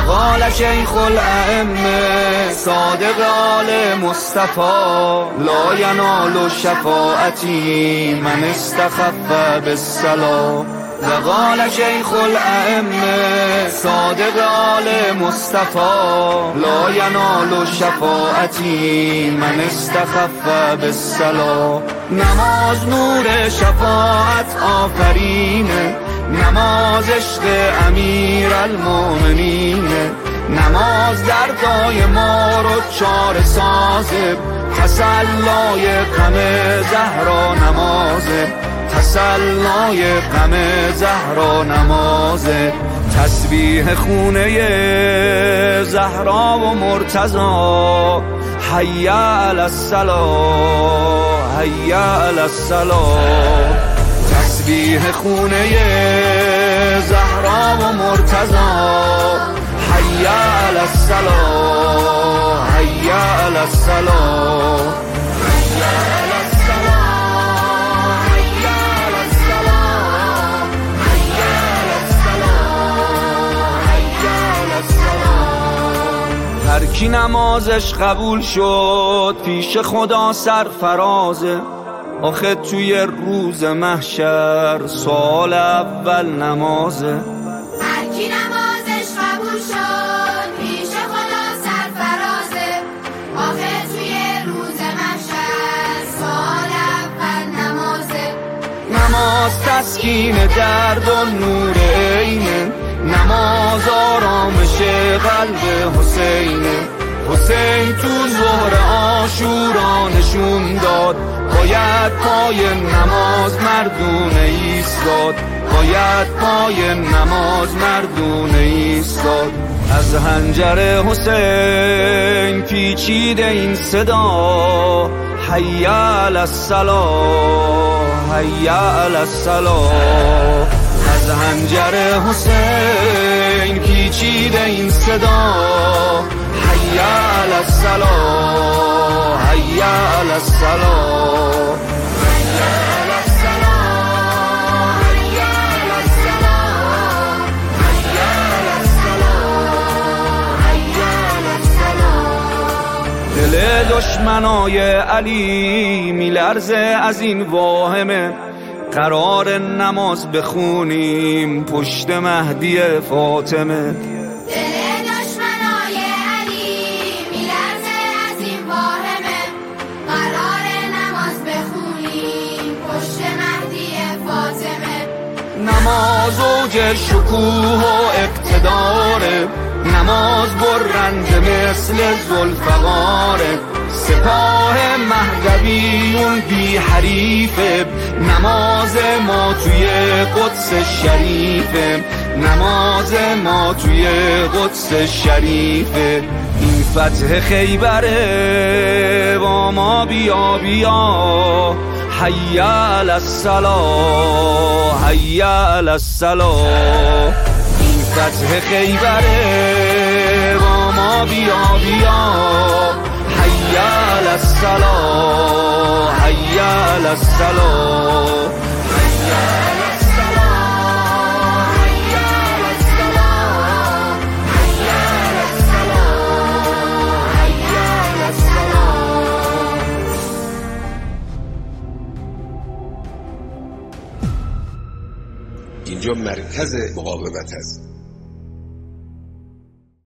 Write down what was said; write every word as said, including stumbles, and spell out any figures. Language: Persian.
وقال شیخ الائمه صادق آل مصطفى لا ینال شفاعتی من استخف بالصلاة. وقال شیخ الائمه صادق آل مصطفى لا ینال شفاعتی من استخف بالصلاة. نماز نور شفاعت آفرینه، نماز عشق امیر المؤمنین، نماز دردای ما رو چاره سازه، تسلای غم زهرا نمازه، تسلای غم زهرا نمازه. تسبیح خونه زهرا و مرتضی حی علی الصلاة حی علی الصلاة. تسبیح خونه زهرا و مرتضی حی علی الصلاة حی علی الصلاة حی علی الصلاة حی علی الصلاة حی علی الصلاة حی علی الصلاة. هر کی نمازش قبول شد پیش خدا سرفرازه، آخه توی روز محشر سال اول نمازه. هر کی نمازش قبول شد پیش خدا سرفرازه، آخه توی روز محشر سال اول نمازه. نماز تسکین درد و نور عینه، نماز آرامش قلب حسینه. حسین تو ظهر عاشورا نشون داد باید پای نماز مردونه ایستاد، باید پای نماز مردونه ایستاد. از حنجر حسین پیچیده این صدا حی علی الصلاة حی علی الصلاة. از حنجر حسین پیچیده این صدا حی علی الصلاة حی علی الصلاة حی علی الصلاة حی علی الصلاة حی علی الصلاة حی علی الصلاة. دل دشمنای علی میلرزه از این واهمه، قرار نماز بخونیم پشت مهدی فاطمه. نماز اوج شکوه و اقتداره، نماز برنده مثل ذوالفقاره. سپاه مهدویون بی حریفه، نماز ما توی قدس شریفه، نماز ما توی قدس شریفه. این فتح خیبره با ما بیا بیا حی علی الصلاة حی علی الصلاة. این فتح خیبره با ما بیا بیا حی علی الصلاة حی علی الصلاة حی علی الصلاة حی علی الصلاة حی علی الصلاة حی علی الصلاة. اینجا مرکز مقاومت است.